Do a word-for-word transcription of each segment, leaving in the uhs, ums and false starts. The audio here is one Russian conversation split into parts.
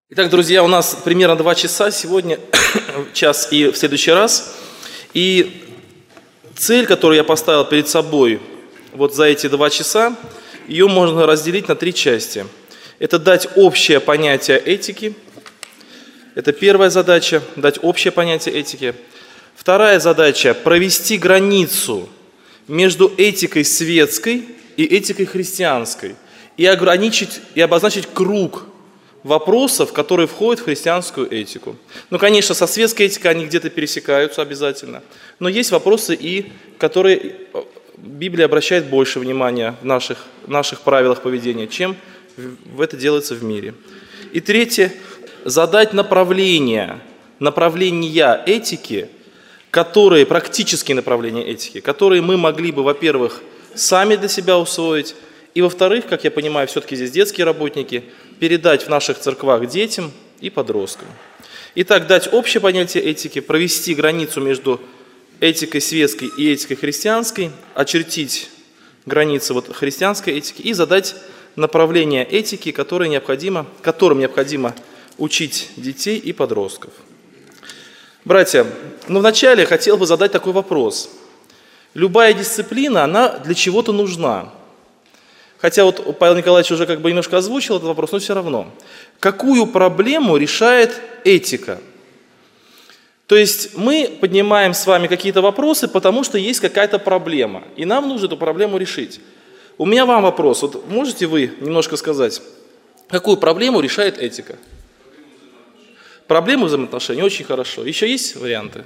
Итак, друзья, у нас примерно два часа сегодня, час и в следующий раз. И цель, которую я поставил перед собой вот за эти два часа, ее можно разделить на три части. Это дать общее понятие этики. Это первая задача, дать общее понятие этики. Вторая задача – провести границу между этикой светской и этикой христианской. И ограничить, и обозначить круг вопросов, которые входят в христианскую этику. Ну, конечно, со светской этикой они где-то пересекаются обязательно, но есть вопросы, и которые Библия обращает больше внимания в наших, в наших правилах поведения, чем в это делается в мире. И третье – задать направления, направления этики, которые, практические направления этики, которые мы могли бы, во-первых, сами для себя усвоить, и, во-вторых, как я понимаю, все-таки здесь детские работники, передать в наших церквах детям и подросткам. Итак, дать общее понятие этики, провести границу между этикой светской и этикой христианской, очертить границы вот христианской этики и задать направление этики, которое необходимо, которым необходимо учить детей и подростков. Братья, ну вначале я хотел бы задать такой вопрос. Любая дисциплина, она для чего-то нужна. Хотя вот Павел Николаевич уже как бы немножко озвучил этот вопрос, но все равно. Какую проблему решает этика? То есть мы поднимаем с вами какие-то вопросы, потому что есть какая-то проблема, и нам нужно эту проблему решить. У меня вам вопрос, вот можете вы немножко сказать, какую проблему решает этика? Проблему взаимоотношений, очень хорошо. Еще есть варианты?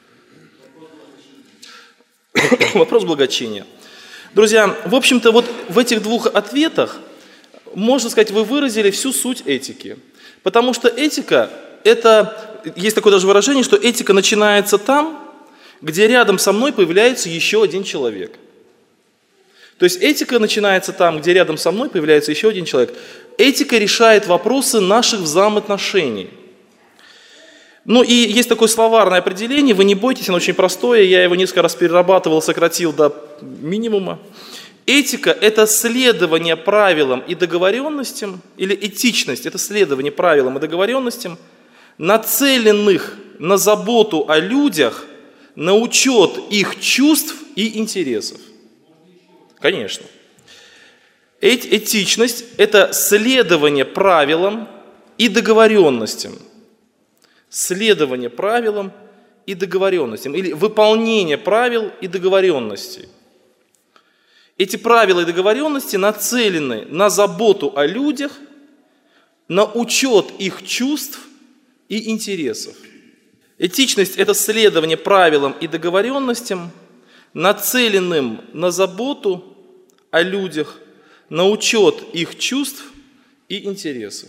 Вопрос благочиния. Друзья, в общем-то, вот в этих двух ответах, можно сказать, вы выразили всю суть этики. Потому что этика, это, есть такое даже выражение, что этика начинается там, где рядом со мной появляется еще один человек. То есть этика начинается там, где рядом со мной появляется еще один человек. Этика решает вопросы наших взаимоотношений. Ну и есть такое словарное определение, вы не бойтесь, оно очень простое, я его несколько раз перерабатывал, сократил до минимума. Этика – это следование правилам и договоренностям, или этичность – это следование правилам и договоренностям, нацеленных на заботу о людях, на учет их чувств и интересов. Конечно. Этичность – это следование правилам и договоренностям. Следование правилам и договоренностям, или выполнение правил и договоренностей. Эти правила и договоренности нацелены на заботу о людях, на учет их чувств и интересов. Этичность – это следование правилам и договоренностям, нацеленным на заботу о людях, на учет их чувств и интересов.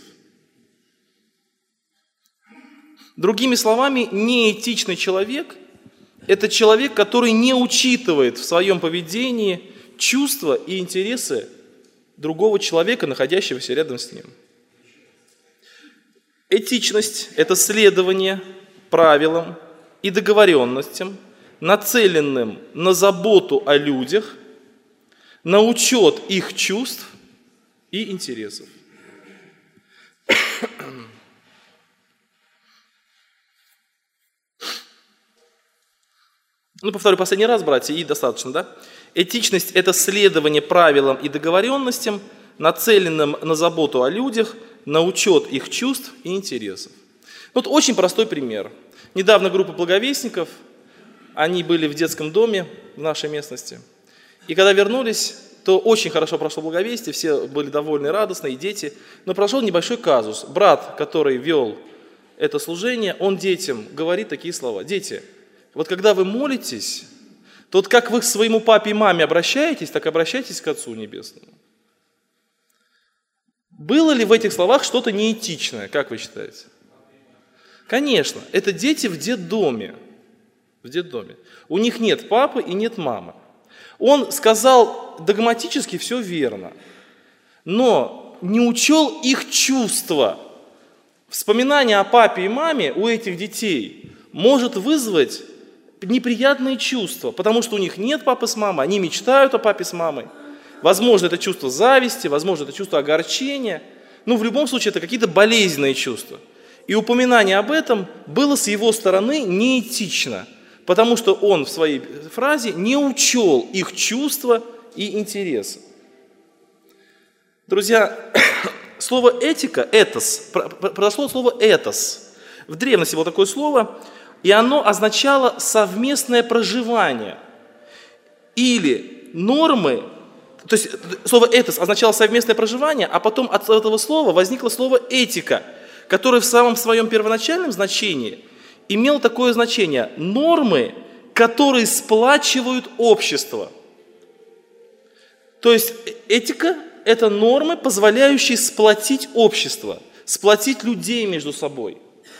Другими словами, неэтичный человек – это человек, который не учитывает в своем поведении чувства и интересы другого человека, находящегося рядом с ним. Этичность – это следование правилам и договоренностям, нацеленным на заботу о людях, на учет их чувств и интересов. Ну, повторю последний раз, братья, и достаточно, да? Этичность – это следование правилам и договоренностям, нацеленным на заботу о людях, на учет их чувств и интересов. Вот очень простой пример. Недавно группа благовестников, они были в детском доме в нашей местности. И когда вернулись, то очень хорошо прошло благовестие, все были довольны, радостны, и дети. Но прошел небольшой казус. Брат, который вел это служение, он детям говорит такие слова. Дети, вот когда вы молитесь, то вот как вы к своему папе и маме обращаетесь, так обращайтесь к Отцу Небесному. Было ли в этих словах что-то неэтичное, как вы считаете? Конечно, это дети в детдоме. В детдоме. У них нет папы и нет мамы. Он сказал догматически все верно, но не учел их чувства. Вспоминание о папе и маме у этих детей может вызвать неприятные чувства, потому что у них нет папы с мамой, они мечтают о папе с мамой. Возможно, это чувство зависти, возможно, это чувство огорчения. Ну, в любом случае, это какие-то болезненные чувства. И упоминание об этом было с его стороны неэтично, потому что он в своей фразе не учел их чувства и интересы. Друзья, слово «этика», «этос», произошло слово «этос». В древности было такое слово, и оно означало совместное проживание или нормы. То есть слово «этос» означало совместное проживание, а потом от этого слова возникло слово «этика», которое в самом своем первоначальном значении имело такое значение – нормы, которые сплачивают общество. То есть этика – это нормы, позволяющие сплотить общество, сплотить людей между собой.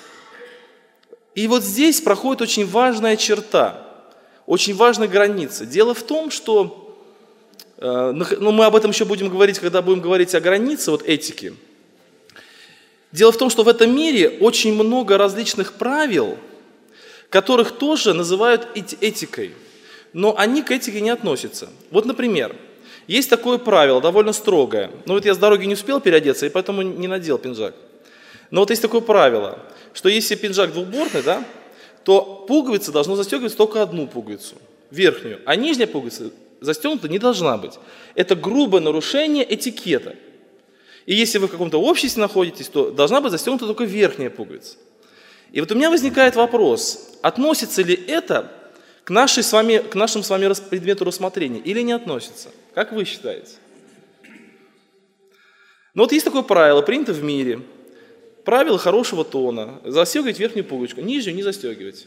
И вот здесь проходит очень важная черта, очень важная граница. Дело в том, что, э, ну, мы об этом еще будем говорить, когда будем говорить о границе вот, этики. Дело в том, что в этом мире очень много различных правил, которых тоже называют этикой, но они к этике не относятся. Вот, например, есть такое правило, довольно строгое. Ну вот я с дороги не успел переодеться, и поэтому не надел пиджак. Но вот есть такое правило, что если пиджак двухбортный, да, то пуговица должна застегивать только одну пуговицу, верхнюю, а нижняя пуговица застегнута не должна быть. Это грубое нарушение этикета. И если вы в каком-то обществе находитесь, то должна быть застегнута только верхняя пуговица. И вот у меня возникает вопрос, относится ли это к, нашей с вами, к нашему с вами предмету рассмотрения или не относится? Как вы считаете? Ну вот есть такое правило, принято в мире. Правило хорошего тона. Застегивать верхнюю пуговичку, нижнюю не застегивать.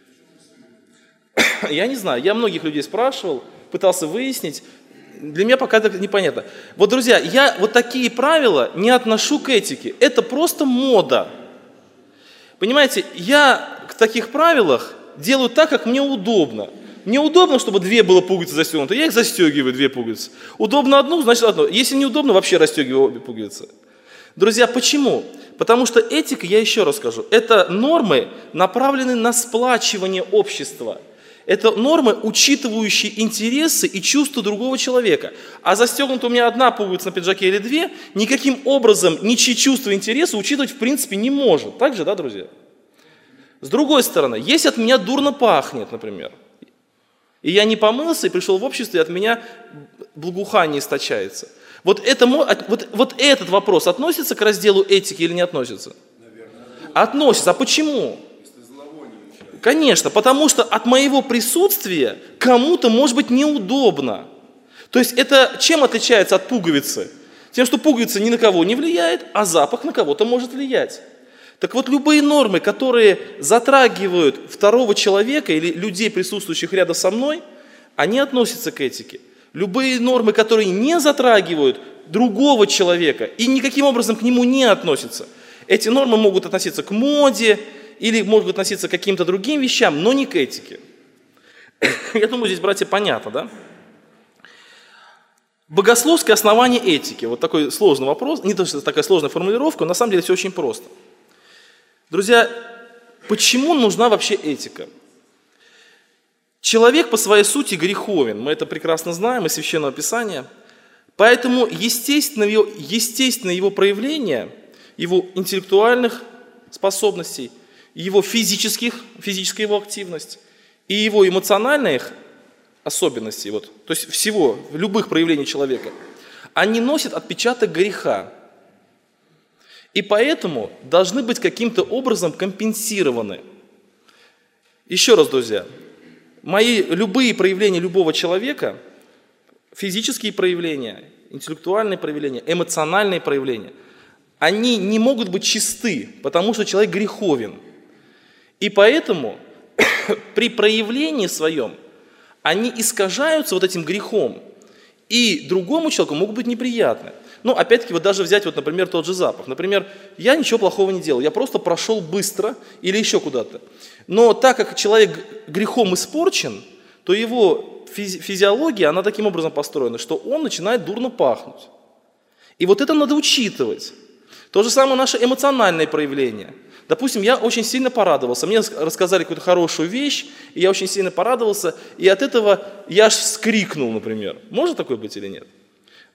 Я не знаю, я многих людей спрашивал, пытался выяснить. Для меня пока это непонятно. Вот, друзья, я вот такие правила не отношу к этике. Это просто мода. Понимаете, я в таких правилах делаю так, как мне удобно. Мне удобно, чтобы две было пуговицы застегнуты, я их застегиваю, две пуговицы. Удобно одну, значит одну. Если неудобно, вообще расстегиваю обе пуговицы. Друзья, почему? Потому что этика, я еще раз скажу, это нормы, направленные на сплачивание общества. Это нормы, учитывающие интересы и чувства другого человека. А застегнута у меня одна пуговица на пиджаке или две, никаким образом ничьи чувства и интересы учитывать в принципе не может. Так же, да, друзья? С другой стороны, если от меня дурно пахнет, например, и я не помылся и пришел в общество, и от меня благоухание источается. Вот, это, вот, вот этот вопрос относится к разделу этики или не относится? Наверное. Относится. А почему? Конечно, потому что от моего присутствия кому-то может быть неудобно. То есть это чем отличается от пуговицы? Тем, что пуговица ни на кого не влияет, а запах на кого-то может влиять. Так вот, любые нормы, которые затрагивают второго человека или людей, присутствующих рядом со мной, они относятся к этике. Любые нормы, которые не затрагивают другого человека и никаким образом к нему не относятся, эти нормы могут относиться к моде или могут относиться к каким-то другим вещам, но не к этике. Я думаю, здесь, братья, понятно, да? Богословское основание этики. Вот такой сложный вопрос, не то, что такая сложная формулировка, но на самом деле все очень просто. Друзья, почему нужна вообще этика? Человек по своей сути греховен, мы это прекрасно знаем из Священного Писания, поэтому естественно его, естественно его проявление, его интеллектуальных способностей, его физических, физическая его активность и его эмоциональных особенностей, вот, то есть всего, любых проявлений человека, они носят отпечаток греха. И поэтому должны быть каким-то образом компенсированы. Еще раз, друзья, мои любые проявления любого человека, физические проявления, интеллектуальные проявления, эмоциональные проявления, они не могут быть чисты, потому что человек греховен. И поэтому при проявлении своем они искажаются вот этим грехом, и другому человеку могут быть неприятны. Ну, опять-таки, вот даже взять, вот, например, тот же запах. Например, я ничего плохого не делал, я просто прошел быстро или еще куда-то. Но так как человек грехом испорчен, то его физи- физиология, она таким образом построена, что он начинает дурно пахнуть. И вот это надо учитывать. То же самое наше эмоциональное проявление. Допустим, я очень сильно порадовался, мне рассказали какую-то хорошую вещь, и я очень сильно порадовался, и от этого я аж вскрикнул, например. Может такое быть или нет?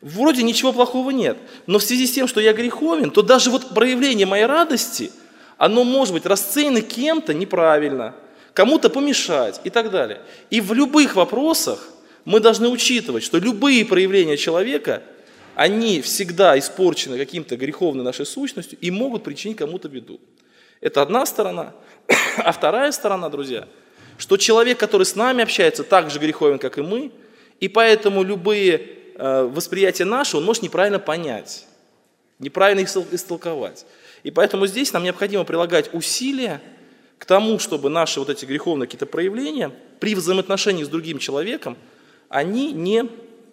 Вроде ничего плохого нет, но в связи с тем, что я греховен, то даже вот проявление моей радости, оно может быть расценено кем-то неправильно, кому-то помешать и так далее. И в любых вопросах мы должны учитывать, что любые проявления человека, они всегда испорчены каким-то греховной нашей сущностью и могут причинить кому-то беду. Это одна сторона. А вторая сторона, друзья, что человек, который с нами общается, так же греховен, как и мы, и поэтому любые восприятие наше, он может неправильно понять, неправильно их истолковать. И поэтому здесь нам необходимо прилагать усилия к тому, чтобы наши вот эти греховные какие-то проявления при взаимоотношении с другим человеком, они не,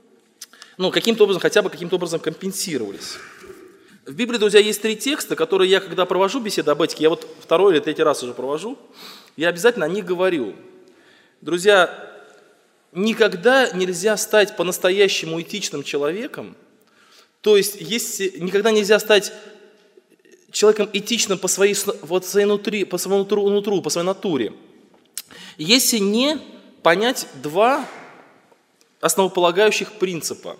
ну, каким-то образом, хотя бы каким-то образом компенсировались. В Библии, друзья, есть три текста, которые я, когда провожу беседы об этике, я вот второй или третий раз уже провожу, я обязательно о них говорю. Друзья, никогда нельзя стать по-настоящему этичным человеком, то есть если, никогда нельзя стать человеком этичным по своей, вот, своей нутри, по своему нутру, нутру, по своей натуре, если не понять два основополагающих принципа.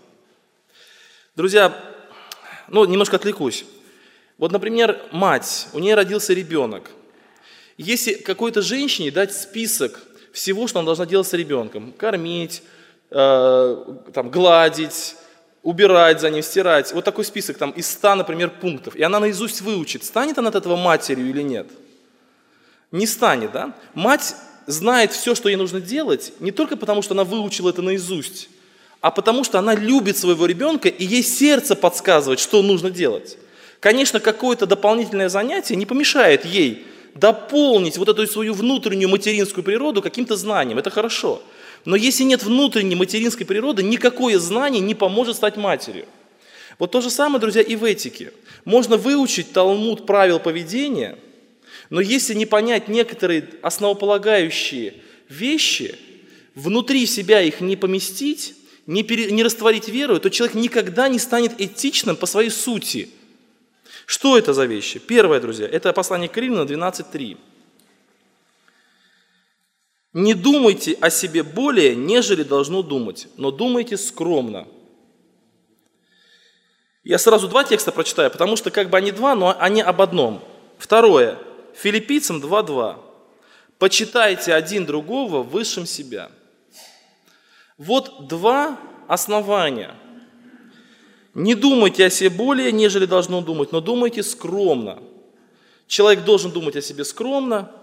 Друзья, ну немножко отвлекусь. Вот, например, мать, у нее родился ребенок. Если какой-то женщине дать список всего, что она должна делать с ребенком. Кормить, э, там, гладить, убирать за ним, стирать. Вот такой список там, из ста, например, пунктов. И она наизусть выучит, станет она от этого матерью или нет? Не станет, да? Мать знает все, что ей нужно делать, не только потому, что она выучила это наизусть, а потому, что она любит своего ребенка, и ей сердце подсказывает, что нужно делать. Конечно, какое-то дополнительное занятие не помешает ей дополнить вот эту свою внутреннюю материнскую природу каким-то знанием. Это хорошо. Но если нет внутренней материнской природы, никакое знание не поможет стать матерью. Вот то же самое, друзья, и в этике. Можно выучить Талмуд правил поведения, но если не понять некоторые основополагающие вещи, внутри себя их не поместить, не, пере, не растворить веру, то человек никогда не станет этичным по своей сути. Что это за вещи? Первое, друзья, это послание к Римлянам двенадцать три. «Не думайте о себе более, нежели должно думать, но думайте скромно». Я сразу два текста прочитаю, потому что как бы они два, но они об одном. Второе. Филиппийцам два два. «Почитайте один другого высшим себя». Вот два основания. Не думайте о себе более, нежели должно думать, но думайте скромно. Человек должен думать о себе скромно.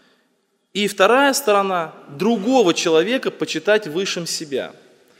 И вторая сторона – другого человека почитать высшим себя.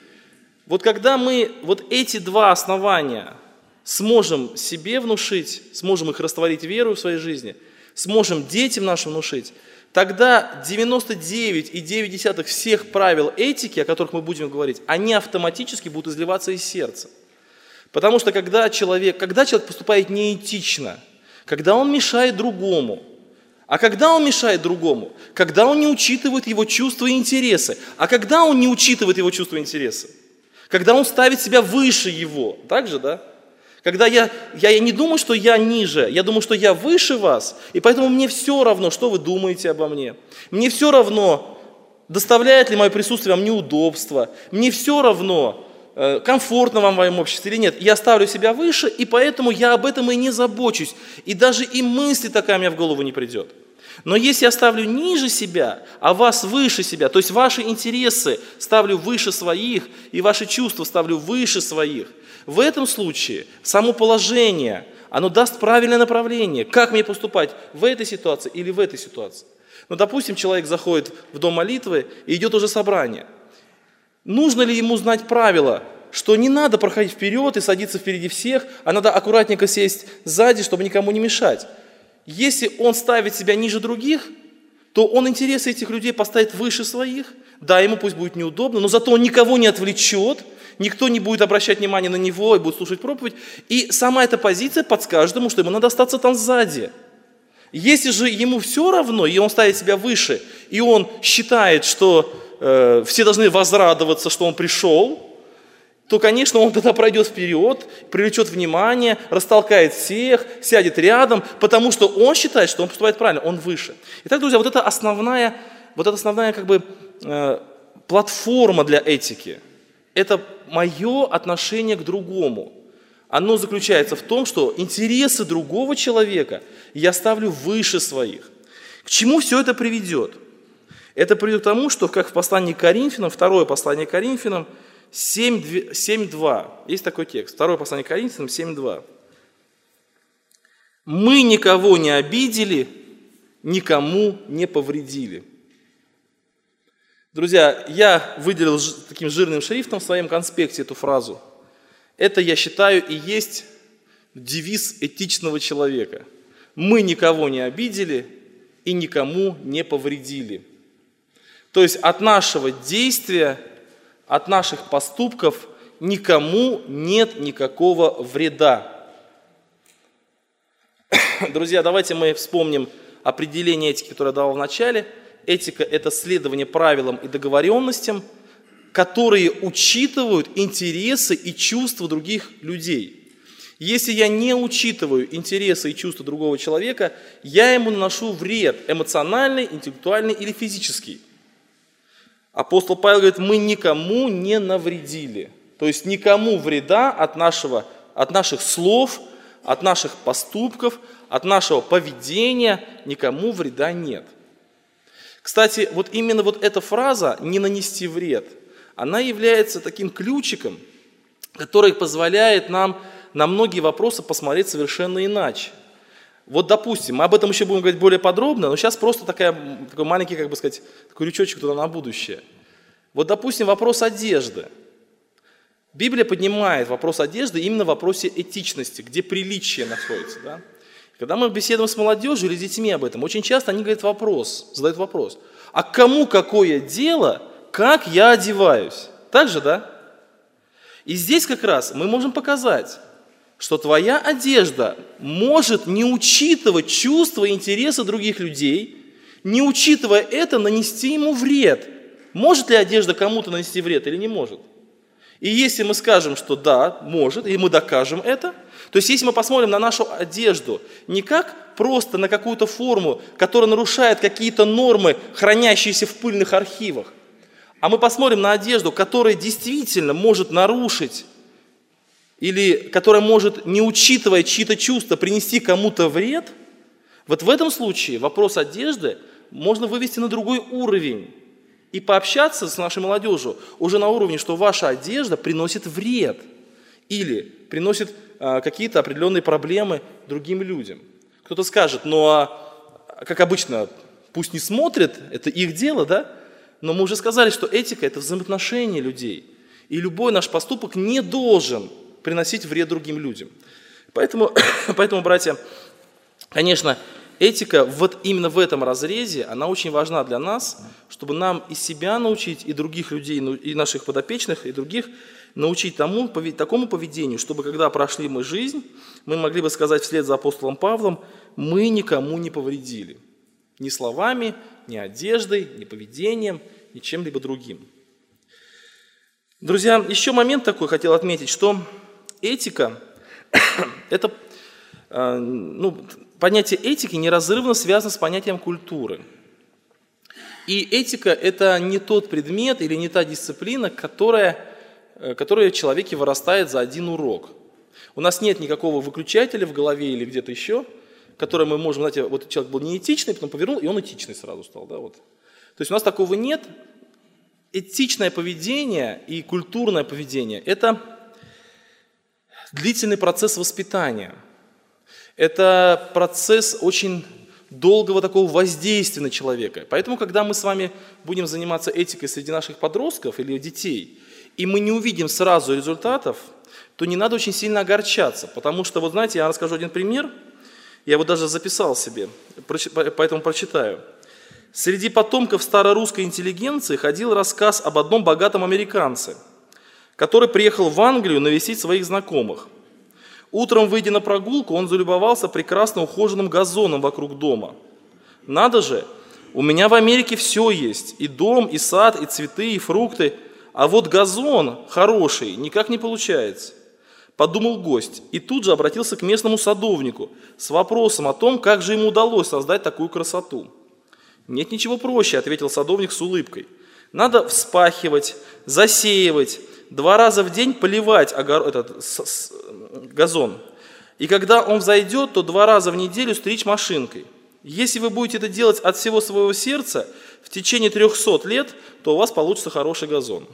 Вот когда мы вот эти два основания сможем себе внушить, сможем их растворить веру в своей жизни, сможем детям нашим внушить, тогда девяносто девять и девять десятых всех правил этики, о которых мы будем говорить, они автоматически будут изливаться из сердца. Потому что когда человек, когда человек поступает неэтично, когда он мешает другому, а когда он мешает другому, когда он не учитывает его чувства и интересы, а когда он не учитывает его чувства и интересы, когда он ставит себя выше его, так же, да? Когда я, я, я не думаю, что я ниже, я думаю, что я выше вас, и поэтому мне все равно, что вы думаете обо мне. Мне все равно, доставляет ли мое присутствие вам неудобства, мне все равно, комфортно вам в моем обществе или нет. Я ставлю себя выше, и поэтому я об этом и не забочусь. И даже и мысли такая мне в голову не придет. Но если я ставлю ниже себя, а вас выше себя, то есть ваши интересы ставлю выше своих, и ваши чувства ставлю выше своих, в этом случае само положение, оно даст правильное направление, как мне поступать в этой ситуации или в этой ситуации. Ну, допустим, человек заходит в дом молитвы и идет уже собрание. Нужно ли ему знать правила, что не надо проходить вперед и садиться впереди всех, а надо аккуратненько сесть сзади, чтобы никому не мешать? Если он ставит себя ниже других, то он интересы этих людей поставит выше своих. Да, ему пусть будет неудобно, но зато он никого не отвлечет, никто не будет обращать внимание на него и будет слушать проповедь. И сама эта позиция подскажет ему, что ему надо остаться там сзади. Если же ему все равно, и он ставит себя выше, и он считает, что э, все должны возрадоваться, что он пришел, то, конечно, он тогда пройдет вперед, привлечет внимание, растолкает всех, сядет рядом, потому что он считает, что он поступает правильно, он выше. Итак, друзья, вот это основная, вот это основная как бы, э, платформа для этики. Это мое отношение к другому. Оно заключается в том, что интересы другого человека я ставлю выше своих. К чему все это приведет? Это приведет к тому, что, как в послании к Коринфянам, второе послание к Коринфянам, семь два, есть такой текст, второе послание к Коринфянам, семь два. «Мы никого не обидели, никому не повредили». Друзья, я выделил таким жирным шрифтом в своем конспекте эту фразу. Это, я считаю, и есть девиз этичного человека. Мы никого не обидели и никому не повредили. То есть от нашего действия, от наших поступков никому нет никакого вреда. Друзья, давайте мы вспомним определение этики, которое я дал в начале. Этика – это следование правилам и договоренностям, которые учитывают интересы и чувства других людей. Если я не учитываю интересы и чувства другого человека, я ему наношу вред эмоциональный, интеллектуальный или физический. Апостол Павел говорит, мы никому не навредили. То есть никому вреда от, нашего, от наших слов, от наших поступков, от нашего поведения никому вреда нет. Кстати, вот именно вот эта фраза «не нанести вред», она является таким ключиком, который позволяет нам на многие вопросы посмотреть совершенно иначе. Вот, допустим, мы об этом еще будем говорить более подробно, но сейчас просто такая, такой маленький, как бы сказать, такой крючочек туда на будущее. Вот, допустим, вопрос одежды. Библия поднимает вопрос одежды именно в вопросе этичности, где приличие находится. Да? Когда мы беседуем с молодежью или с детьми об этом, очень часто они говорят вопрос, задают вопрос, а кому какое дело, как я одеваюсь? Так же, да? И здесь как раз мы можем показать, что твоя одежда может не учитывать чувства и интересы других людей, не учитывая это, нанести ему вред. Может ли одежда кому-то нанести вред или не может? И если мы скажем, что да, может, и мы докажем это, то есть если мы посмотрим на нашу одежду не как просто на какую-то форму, которая нарушает какие-то нормы, хранящиеся в пыльных архивах, а мы посмотрим на одежду, которая действительно может нарушить или которая может, не учитывая чьи-то чувства, принести кому-то вред, вот в этом случае вопрос одежды можно вывести на другой уровень и пообщаться с нашей молодежью уже на уровне, что ваша одежда приносит вред или приносит а, какие-то определенные проблемы другим людям. Кто-то скажет, ну а, как обычно, пусть не смотрят, это их дело, да? Но мы уже сказали, что этика – это взаимоотношения людей. И любой наш поступок не должен приносить вред другим людям. Поэтому, поэтому, братья, конечно, этика вот именно в этом разрезе, она очень важна для нас, чтобы нам и себя научить, и других людей, и наших подопечных, и других научить тому, такому поведению, чтобы когда прошли мы жизнь, мы могли бы сказать вслед за апостолом Павлом, мы никому не повредили. Ни словами, ни одеждой, ни поведением, ни чем-либо другим. Друзья, еще момент такой хотел отметить, что этика, это, ну, понятие этики неразрывно связано с понятием культуры. И этика – это не тот предмет или не та дисциплина, которая, которая в человеке вырастает за один урок. У нас нет никакого выключателя в голове или где-то еще, который мы можем, знаете, вот человек был неэтичный, потом повернул, и он этичный сразу стал. Да, вот. То есть у нас такого нет. Этичное поведение и культурное поведение – это длительный процесс воспитания. Это процесс очень долгого такого воздействия на человека. Поэтому, когда мы с вами будем заниматься этикой среди наших подростков или детей, и мы не увидим сразу результатов, то не надо очень сильно огорчаться. Потому что, вот знаете, я расскажу один пример. Я его даже записал себе, поэтому прочитаю. Среди потомков старорусской интеллигенции ходил рассказ об одном богатом американце, который приехал в Англию навестить своих знакомых. Утром, выйдя на прогулку, он залюбовался прекрасно ухоженным газоном вокруг дома. Надо же, у меня в Америке все есть, и дом, и сад, и цветы, и фрукты, а вот газон хороший никак не получается. Подумал гость и тут же обратился к местному садовнику с вопросом о том, как же ему удалось создать такую красоту. «Нет ничего проще», — ответил садовник с улыбкой. «Надо вспахивать, засеивать, два раза в день поливать огор... этот, с, с, газон. И когда он взойдет, то два раза в неделю стричь машинкой. Если вы будете это делать от всего своего сердца в течение трехсот лет, то у вас получится хороший газон.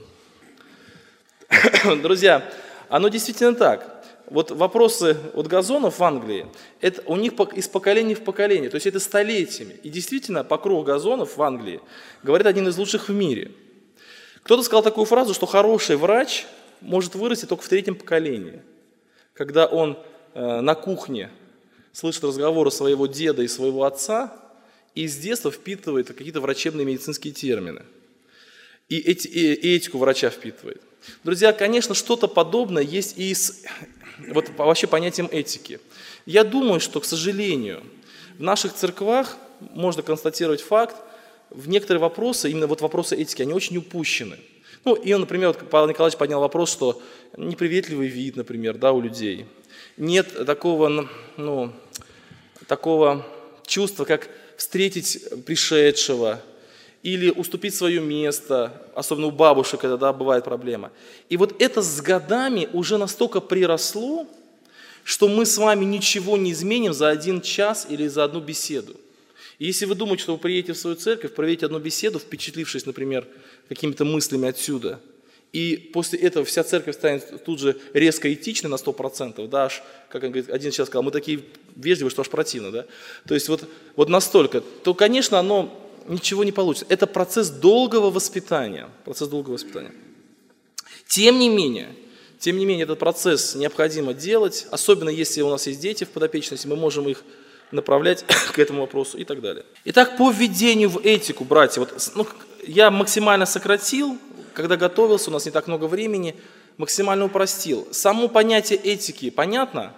Друзья, оно действительно так. Вот вопросы от газонов в Англии, это у них из поколения в поколение, то есть это столетиями. И действительно, покров газонов в Англии, говорит, один из лучших в мире. Кто-то сказал такую фразу, что хороший врач может вырасти только в третьем поколении, когда он э, на кухне слышит разговоры своего деда и своего отца, и с детства впитывает какие-то врачебные медицинские термины. И, эти, и, и этику врача впитывает. Друзья, конечно, что-то подобное есть и с вот, вообще понятием этики. Я думаю, что, к сожалению, в наших церквах можно констатировать факт, в некоторые вопросы, именно вот вопросы этики, они очень упущены. Ну, и, например, вот Павел Николаевич поднял вопрос, что неприветливый вид, например, да, у людей. Нет такого, ну, такого чувства, как встретить пришедшего, или уступить свое место, особенно у бабушек, когда да, бывает проблема. И вот это с годами уже настолько приросло, что мы с вами ничего не изменим за один час или за одну беседу. И если вы думаете, что вы приедете в свою церковь, проведете одну беседу, впечатлившись, например, какими-то мыслями отсюда, и после этого вся церковь станет тут же резко этичной на сто процентов, да, аж, как он говорит, один сейчас сказал, мы такие вежливые, что аж противно, да, то есть вот, вот настолько, то, конечно, оно ничего не получится. Это процесс долгого воспитания. Процесс долгого воспитания. Тем не менее, тем не менее, этот процесс необходимо делать, особенно если у нас есть дети в подопечности, мы можем их направлять к этому вопросу и так далее. Итак, по введению в этику, братья, вот, ну, я максимально сократил, когда готовился, у нас не так много времени, максимально упростил. Само понятие этики понятно?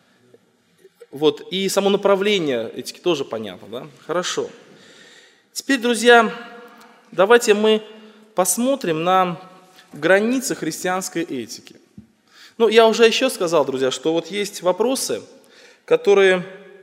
Вот, и само направление этики тоже понятно, да? Хорошо. Теперь, друзья, давайте мы посмотрим на границы христианской этики. Ну, я уже еще сказал, друзья, что вот есть вопросы, которые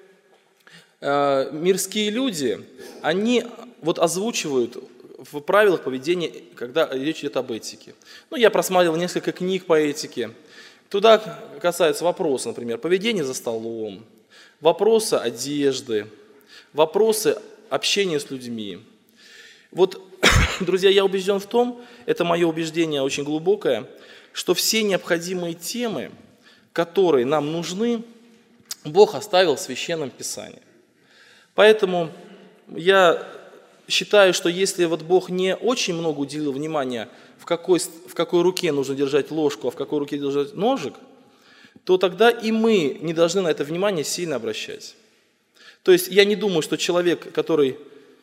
э, мирские люди, они вот озвучивают в правилах поведения, когда речь идет об этике. Ну, я просматривал несколько книг по этике. Туда касаются вопросы, например, поведения за столом, вопросы одежды, вопросы общение с людьми. Вот, друзья, я убежден в том, это мое убеждение очень глубокое, что все необходимые темы, которые нам нужны, Бог оставил в Священном Писании. Поэтому я считаю, что если вот Бог не очень много уделил внимания, в какой, в какой руке нужно держать ложку, а в какой руке держать ножик, то тогда и мы не должны на это внимание сильно обращать. То есть я не думаю, что человек, который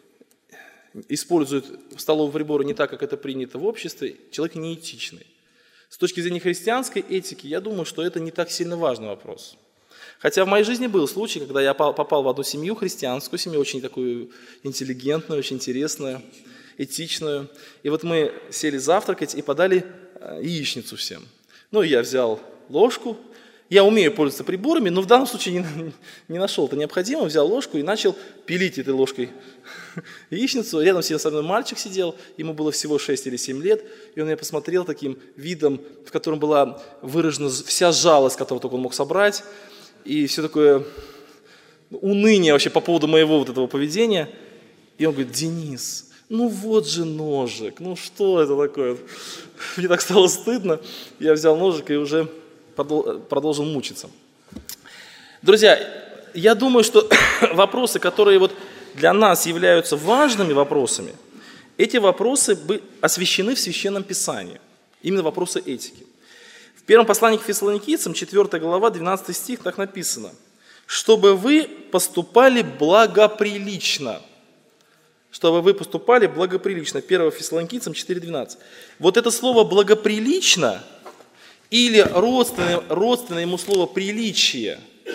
использует столовые приборы не так, как это принято в обществе, человек неэтичный. С точки зрения христианской этики, я думаю, что это не так сильно важный вопрос. Хотя в моей жизни был случай, когда я попал в одну семью, христианскую семью, очень такую интеллигентную, очень интересную, этичную. И вот мы сели завтракать и подали яичницу всем. Ну, я взял ложку. Я умею пользоваться приборами, но в данном случае не, не нашел это необходимо, взял ложку и начал пилить этой ложкой яичницу. Рядом сидел со мной мальчик сидел, ему было всего шесть или семь лет, и он меня посмотрел таким видом, в котором была выражена вся жалость, которую только он мог собрать, и все такое уныние вообще по поводу моего вот этого поведения. И он говорит: Денис, ну вот же ножик, ну что это такое? Мне так стало стыдно, я взял ножик и уже продолжил мучиться. Друзья, я думаю, что вопросы, которые вот для нас являются важными вопросами, эти вопросы освящены в Священном Писании. Именно вопросы этики. В первом послании к Фессалоникийцам, четвёртая глава, двенадцатый стих, так написано: «Чтобы вы поступали благоприлично». Чтобы вы поступали благоприлично. первое Фессалоникийцам четыре двенадцать. Вот это слово «благоприлично» или родственное, родственное ему слово «приличие»,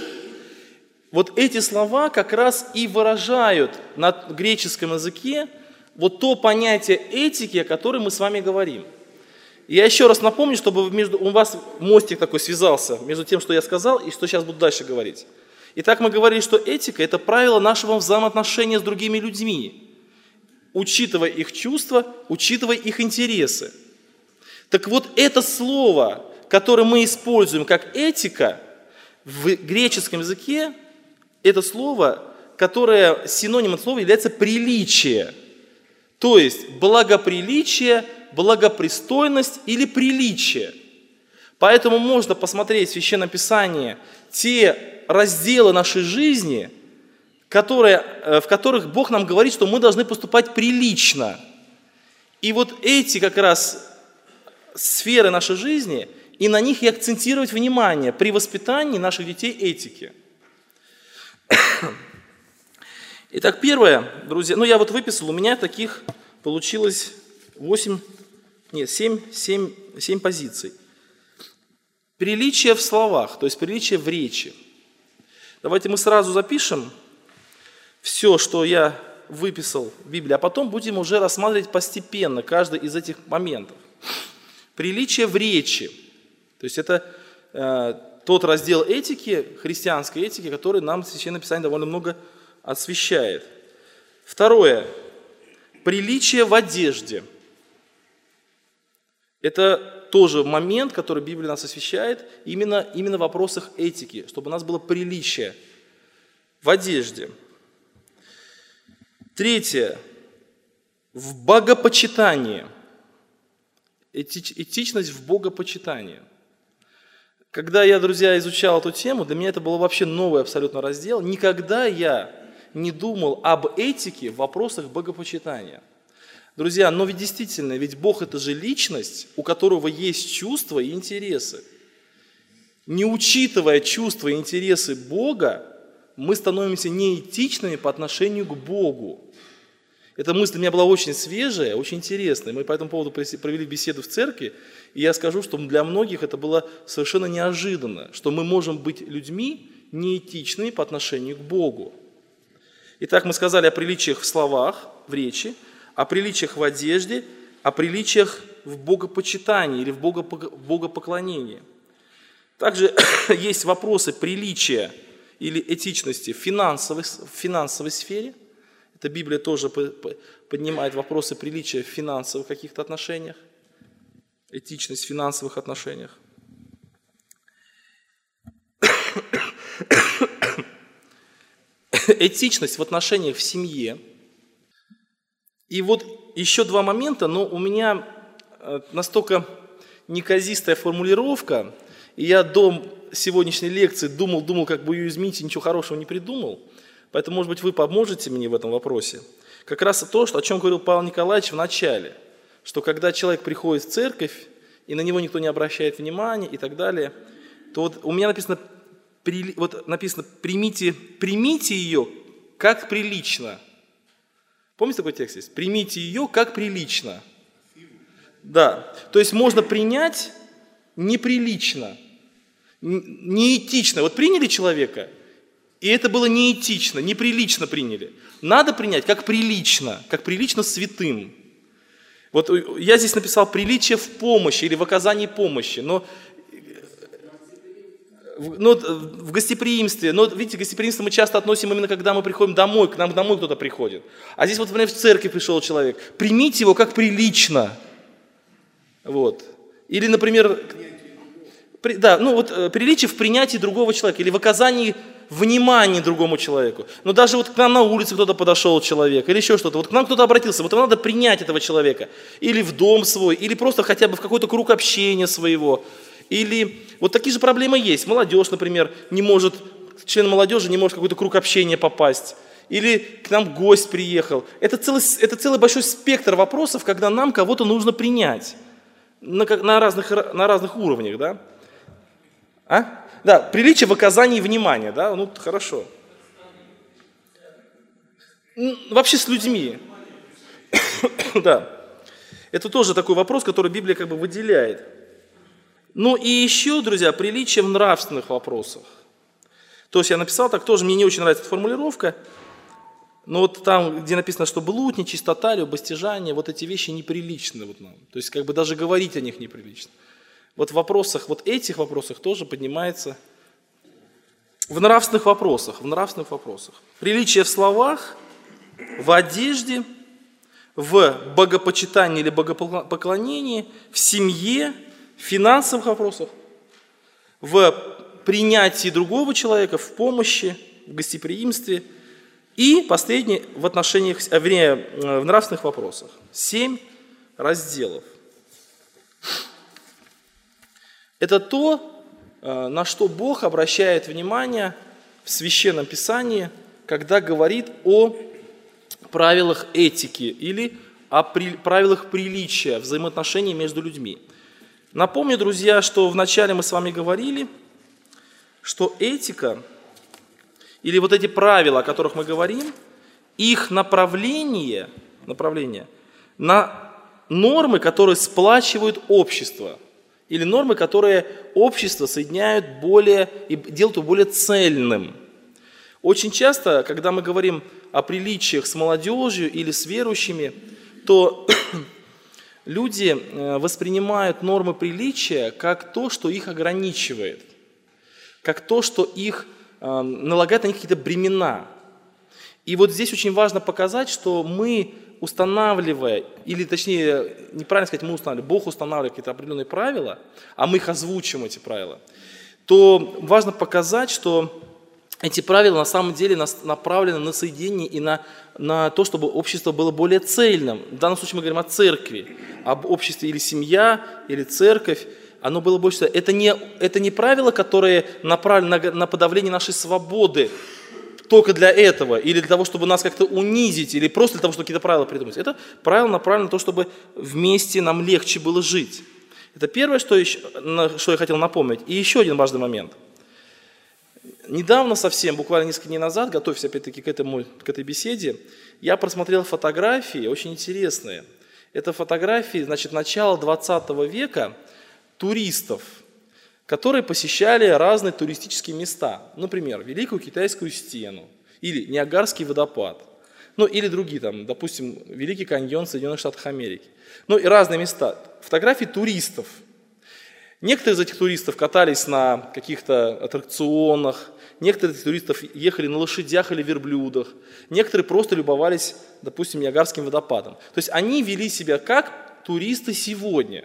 вот эти слова как раз и выражают на греческом языке вот то понятие этики, о котором мы с вами говорим. Я еще раз напомню, чтобы между, у вас мостик такой связался между тем, что я сказал, и что сейчас буду дальше говорить. Итак, мы говорили, что этика – это правило нашего взаимоотношения с другими людьми, учитывая их чувства, учитывая их интересы. Так вот, это слово, которое мы используем как этика, в греческом языке, это слово, которое синонимом слова является приличие. То есть благоприличие, благопристойность или приличие. Поэтому можно посмотреть в Священном Писании те разделы нашей жизни, которые, в которых Бог нам говорит, что мы должны поступать прилично. И вот эти как раз сферы нашей жизни, и на них и акцентировать внимание при воспитании наших детей этики. Итак, первое, друзья, ну я вот выписал, у меня таких получилось восемь, нет, семь, семь, семь позиций. Приличие в словах, то есть приличие в речи. Давайте мы сразу запишем все, что я выписал в Библии, а потом будем уже рассматривать постепенно каждый из этих моментов. Приличие в речи, то есть это э, тот раздел этики, христианской этики, который нам Священное Писание довольно много освещает. Второе. Приличие в одежде. Это тоже момент, который Библия нас освещает, именно, именно в вопросах этики, чтобы у нас было приличие в одежде. Третье. В богопочитании. Этич, этичность в богопочитании. Когда я, друзья, изучал эту тему, для меня это был вообще новый абсолютно раздел. Никогда я не думал об этике в вопросах богопочитания. Друзья, но ведь действительно, ведь Бог это же личность, у которого есть чувства и интересы. Не учитывая чувства и интересы Бога, мы становимся неэтичными по отношению к Богу. Эта мысль для меня была очень свежая, очень интересная. Мы по этому поводу провели беседу в церкви, и я скажу, что для многих это было совершенно неожиданно, что мы можем быть людьми неэтичными по отношению к Богу. Итак, мы сказали о приличиях в словах, в речи, о приличиях в одежде, о приличиях в богопочитании или в богопоклонении. Также есть вопросы приличия или этичности в финансовой, в финансовой сфере. Эта Библия тоже поднимает вопросы приличия в финансовых каких-то отношениях, этичность в финансовых отношениях. Этичность в отношениях в семье. И вот еще два момента, но у меня настолько неказистая формулировка, и я до сегодняшней лекции думал, думал, как бы ее изменить, и ничего хорошего не придумал. Поэтому, может быть, вы поможете мне в этом вопросе. Как раз то, что, о чем говорил Павел Николаевич в начале, что когда человек приходит в церковь, и на него никто не обращает внимания и так далее, то вот у меня написано, вот написано примите, примите ее как прилично. Помните такой текст есть? Примите ее как прилично. Да, то есть можно принять неприлично, неэтично. Вот приняли человека, и это было неэтично, неприлично приняли. Надо принять как прилично, как прилично святым. Вот я здесь написал приличие в помощи или в оказании помощи, но, но в гостеприимстве, но видите, гостеприимство мы часто относим именно когда мы приходим домой, к нам домой кто-то приходит. А здесь вот, например, в церковь пришел человек, примите его как прилично. Вот. Или, например, при, да, ну вот приличие в принятии другого человека или в оказании внимания другому человеку. Но даже вот к нам на улице кто-то подошел человек или еще что-то, вот к нам кто-то обратился, вот надо принять этого человека или в дом свой, или просто хотя бы в какой-то круг общения своего. Или вот такие же проблемы есть. Молодежь, например, не может, член молодежи не может в какой-то круг общения попасть. Или к нам гость приехал. Это целый, это целый большой спектр вопросов, когда нам кого-то нужно принять. На, на, разных, на разных уровнях, да? А? Да, приличие в оказании внимания, да? Ну, хорошо. Вообще с людьми. Да. Это тоже такой вопрос, который Библия как бы выделяет. Ну и еще, друзья, приличие в нравственных вопросах. То есть я написал так, тоже мне не очень нравится эта формулировка, но вот там, где написано, что блуд, нечистота, любостяжание, вот эти вещи неприличны вот нам. То есть как бы даже говорить о них неприлично. Вот в вопросах, вот этих вопросах тоже поднимается в нравственных вопросах, в нравственных вопросах. Приличие в словах, в одежде, в богопочитании или богопоклонении, в семье, в финансовых вопросах, в принятии другого человека, в помощи, в гостеприимстве. И последнее в отношениях, вернее, в нравственных вопросах. Семь разделов. Это то, на что Бог обращает внимание в Священном Писании, когда говорит о правилах этики или о правилах приличия, взаимоотношений между людьми. Напомню, друзья, что вначале мы с вами говорили, что этика или вот эти правила, о которых мы говорим, их направление, направление на нормы, которые сплачивают общество, или нормы, которые общество соединяют более и делают его более цельным. Очень часто, когда мы говорим о приличиях с молодежью или с верующими, то люди воспринимают нормы приличия как то, что их ограничивает, как то, что их налагает на них какие-то бремена. И вот здесь очень важно показать, что мы, устанавливая, или точнее, неправильно сказать, мы устанавливаем, Бог устанавливает какие-то определенные правила, а мы их озвучим, эти правила, то важно показать, что эти правила на самом деле направлены на соединение и на, на то, чтобы общество было более цельным. В данном случае мы говорим о церкви, об обществе или семья, или церковь. Оно было больше. Это не, это не правила, которые направлены на, на подавление нашей свободы только для этого, или для того, чтобы нас как-то унизить, или просто для того, чтобы какие-то правила придумать. Это правило направлено на то, чтобы вместе нам легче было жить. Это первое, что, еще, что я хотел напомнить. И еще один важный момент. Недавно совсем, буквально несколько дней назад, готовясь опять-таки к, этому, к этой беседе, я просмотрел фотографии, очень интересные. Это фотографии, значит, начала двадцатого века, туристов, которые посещали разные туристические места. Например, Великую Китайскую стену или Ниагарский водопад. Ну или другие, там, допустим, Великий каньон Соединенных Штатов Америки. Ну и разные места. Фотографии туристов. Некоторые из этих туристов катались на каких-то аттракционах, некоторые из туристов ехали на лошадях или верблюдах, некоторые просто любовались, допустим, Ниагарским водопадом. То есть они вели себя как туристы сегодня.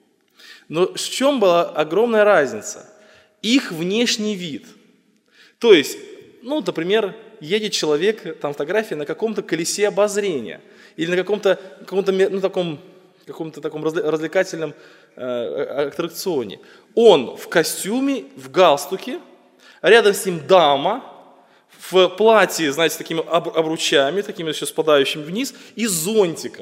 Но в чем была огромная разница? Их внешний вид. То есть, ну, например, едет человек, там фотография на каком-то колесе обозрения или на каком-то, каком-то, ну, таком, каком-то таком развлекательном э, аттракционе. Он в костюме, в галстуке, рядом с ним дама в платье, знаете, с такими обручами, такими еще спадающими вниз, и с зонтиком.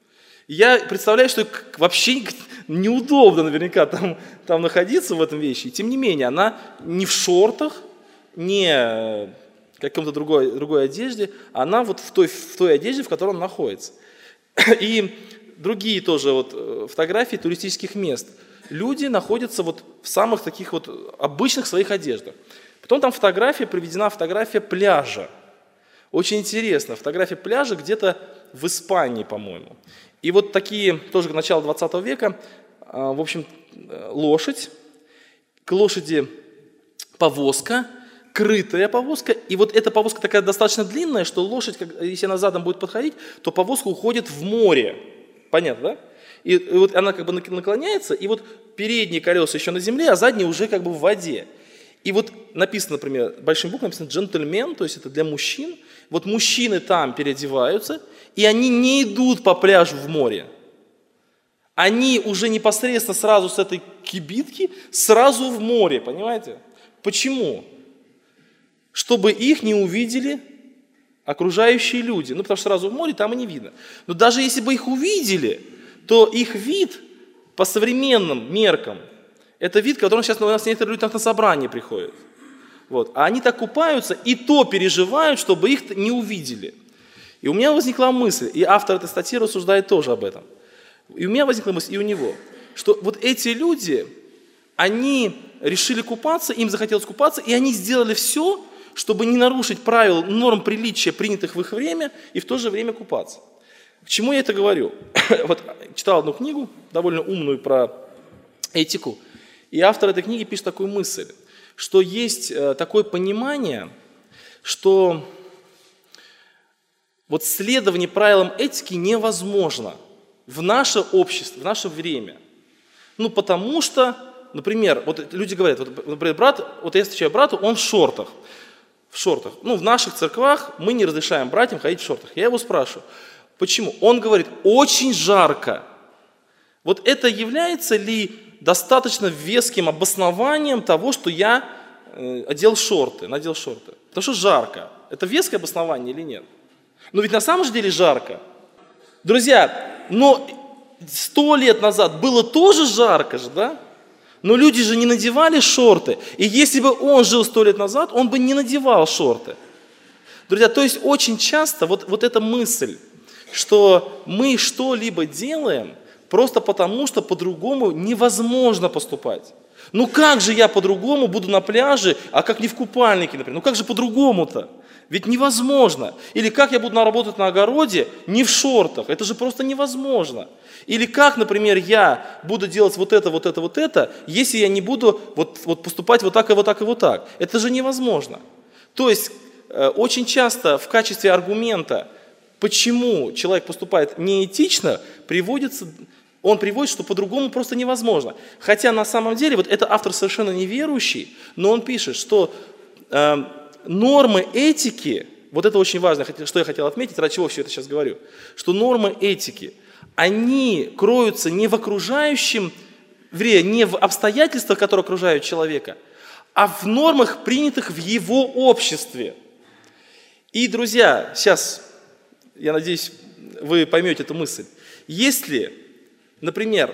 Я представляю, что вообще неудобно наверняка там, там находиться в этом вещи. И тем не менее, она не в шортах, не в каком-то другой, другой одежде, она вот в той, в той одежде, в которой она находится. И другие тоже вот фотографии туристических мест. Люди находятся вот в самых таких вот обычных своих одеждах. Потом там фотография, приведена фотография пляжа. Очень интересно, фотография пляжа где-то в Испании, по-моему. И вот такие, тоже к началу двадцатого века, в общем, лошадь, к лошади повозка, крытая повозка, и вот эта повозка такая достаточно длинная, что лошадь, если она задом будет подходить, то повозка уходит в море. Понятно, да? И, и вот она как бы наклоняется, и вот передние колеса еще на земле, а задние уже как бы в воде. И вот написано, например, большим буквами написано «джентльмен», то есть это для мужчин. Вот мужчины там переодеваются, и они не идут по пляжу в море. Они уже непосредственно сразу с этой кибитки сразу в море, понимаете? Почему? Чтобы их не увидели окружающие люди. Ну, потому что сразу в море там и не видно. Но даже если бы их увидели, то их вид по современным меркам, это вид, который сейчас у нас некоторые люди на собрание приходят. Вот. А они так купаются и то переживают, чтобы их не увидели. И у меня возникла мысль, и автор этой статьи рассуждает тоже об этом. И у меня возникла мысль, и у него, что вот эти люди, они решили купаться, им захотелось купаться, и они сделали все, чтобы не нарушить правил, норм приличия, принятых в их время, и в то же время купаться. К чему я это говорю? Вот читал одну книгу, довольно умную, про этику, и автор этой книги пишет такую мысль, что есть такое понимание, что Вот следование правилам этики невозможно в наше общество, в наше время. Ну, потому что, например, вот люди говорят, вот, например, брат, вот я встречаю брата, он в шортах. В шортах. Ну, в наших церквах мы не разрешаем братьям ходить в шортах. Я его спрашиваю, почему? Он говорит, очень жарко. Вот это является ли достаточно веским обоснованием того, что я э, одел шорты, надел шорты? Потому что жарко. Это веское обоснование или нет? Но ведь на самом же деле жарко. Друзья, но сто лет назад было тоже жарко же, да? Но люди же не надевали шорты. И если бы он жил сто лет назад, он бы не надевал шорты. Друзья, то есть очень часто вот, вот эта мысль, что мы что-либо делаем просто потому, что по-другому невозможно поступать. Ну как же я по-другому буду на пляже, а как не в купальнике, например? Ну как же по-другому-то? Ведь невозможно. Или как я буду работать на огороде не в шортах? Это же просто невозможно. Или как, например, я буду делать вот это, вот это, вот это, если я не буду вот, вот поступать вот так и вот так и вот так? Это же невозможно. То есть э, очень часто в качестве аргумента, почему человек поступает неэтично, приводится, он приводит, что по-другому просто невозможно. Хотя на самом деле, вот это автор совершенно неверующий, но он пишет, что э, нормы этики, вот это очень важно, что я хотел отметить, ради чего все это сейчас говорю, что нормы этики, они кроются не в окружающем, не в обстоятельствах, которые окружают человека, а в нормах, принятых в его обществе. И, друзья, сейчас, я надеюсь, вы поймете эту мысль. Если, например,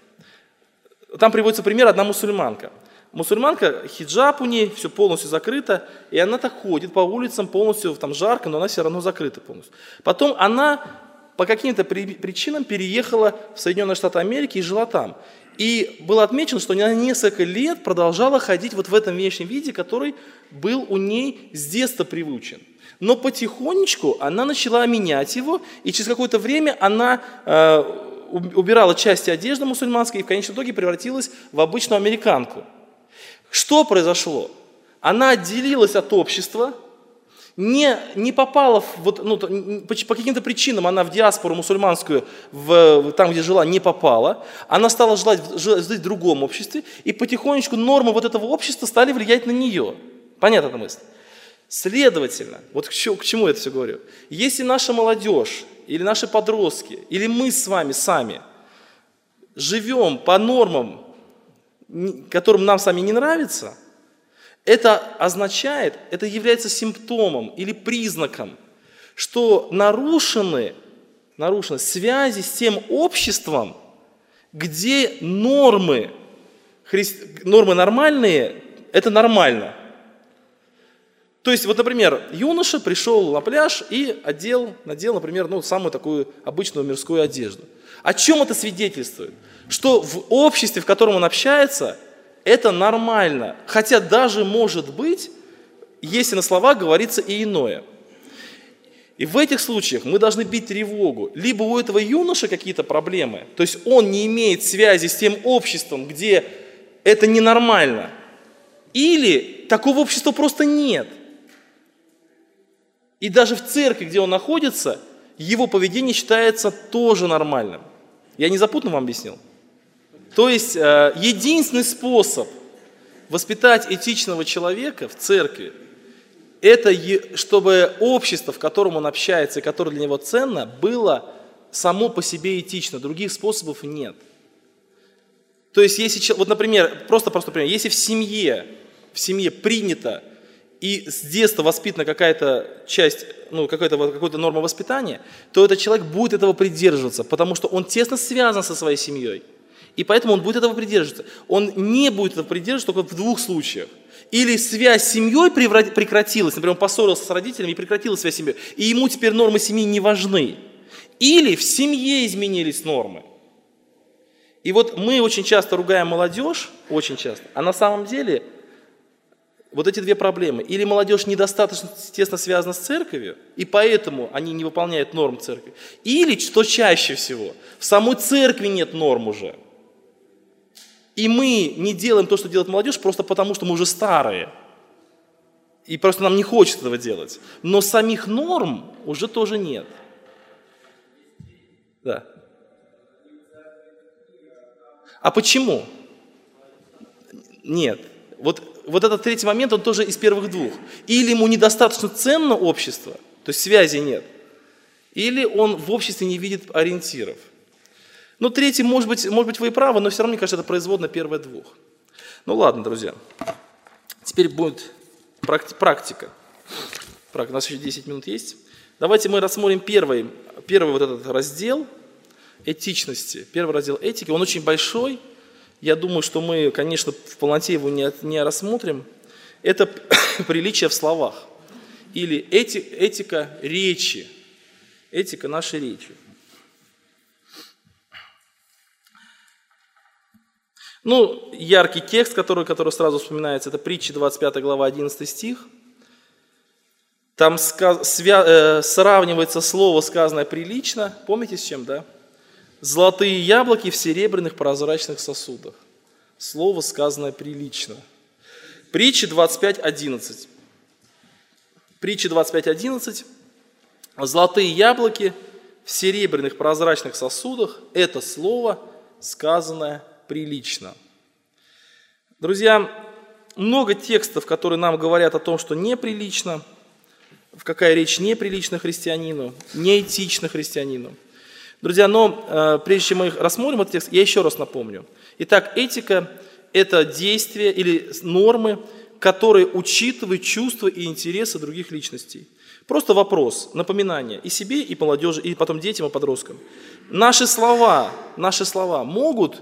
там приводится пример одна мусульманка. Мусульманка, хиджаб у ней, все полностью закрыто, и она так ходит по улицам, полностью там жарко, но она все равно закрыта полностью. Потом она по каким-то причинам переехала в Соединенные Штаты Америки и жила там. И было отмечено, что она несколько лет продолжала ходить вот в этом внешнем виде, который был у ней с детства привычен. Но потихонечку она начала менять его, и через какое-то время она э, убирала части одежды мусульманской и в конечном итоге превратилась в обычную американку. Что произошло? Она отделилась от общества, не, не попала, в, вот, ну, по, по каким-то причинам она в диаспору мусульманскую, в, там, где жила, не попала. Она стала жить, жить в другом обществе, и потихонечку нормы вот этого общества стали влиять на нее. Понятна эта мысль? Следовательно, вот к чему, к чему я это все говорю? Если наша молодежь, или наши подростки, или мы с вами сами живем по нормам, которым нам сами не нравится, это означает, это является симптомом или признаком, что нарушены, нарушены связи с тем обществом, где нормы, хри... нормы нормальные, это нормально. То есть, вот, например, юноша пришел на пляж и одел, надел, например, ну, самую такую обычную мирскую одежду. О чем это свидетельствует? Что в обществе, в котором он общается, это нормально. Хотя даже, может быть, если на словах говорится и иное. И в этих случаях мы должны бить тревогу. Либо у этого юноши какие-то проблемы, то есть он не имеет связи с тем обществом, где это ненормально, или такого общества просто нет. И даже в церкви, где он находится, его поведение считается тоже нормальным. Я не запутанно вам объяснил? То есть единственный способ воспитать этичного человека в церкви, это чтобы общество, в котором он общается и которое для него ценно, было само по себе этично. Других способов нет. То есть, если, вот, например, просто простой пример, если в семье, в семье принято и с детства воспитана какая-то часть, ну, какая-то, какая-то норма воспитания, то этот человек будет этого придерживаться, потому что он тесно связан со своей семьей. И поэтому он будет этого придерживаться. Он не будет этого придерживаться только в двух случаях. Или связь с семьей прекратилась, например, он поссорился с родителями и прекратила связь с семьей, и ему теперь нормы семьи не важны. Или в семье изменились нормы. И вот мы очень часто ругаем молодежь, очень часто, а на самом деле вот эти две проблемы. Или молодежь недостаточно тесно связана с церковью, и поэтому они не выполняют норм церкви. Или, что чаще всего, в самой церкви нет норм уже. И мы не делаем то, что делает молодежь, просто потому, что мы уже старые. И просто нам не хочется этого делать. Но самих норм уже тоже нет. Да. А почему? Нет. Вот, вот этот третий момент, он тоже из первых двух. Или ему недостаточно ценно общество, то есть связи нет, или он в обществе не видит ориентиров. Ну, третий, может быть, может быть, вы и правы, но все равно, мне кажется, это производно первое двух. Ну, ладно, друзья. Теперь будет практика. У нас еще десять минут есть. Давайте мы рассмотрим первый, первый вот этот раздел этичности. Первый раздел этики, он очень большой. Я думаю, что мы, конечно, в полноте его не, не рассмотрим. Это приличие в словах. Или эти, этика речи. Этика нашей речи. Ну, яркий текст, который, который сразу вспоминается, это притча двадцать пятая глава, одиннадцатый стих. Там сказ, свя, э, сравнивается слово, сказанное прилично. Помните с чем, да? Золотые яблоки в серебряных прозрачных сосудах. Слово, сказанное прилично. Притча двадцать пять одиннадцать. Притча двадцать пять одиннадцать. Золотые яблоки в серебряных прозрачных сосудах – это слово, сказанное прилично. Друзья, много текстов, которые нам говорят о том, что неприлично, какая речь неприлична христианину, неэтична христианину. Друзья, но э, прежде чем мы рассмотрим этот текст, я еще раз напомню. Итак, этика – это действия или нормы, которые учитывают чувства и интересы других личностей. Просто вопрос, напоминание и себе, и молодежи, и потом детям, и подросткам. Наши слова, наши слова могут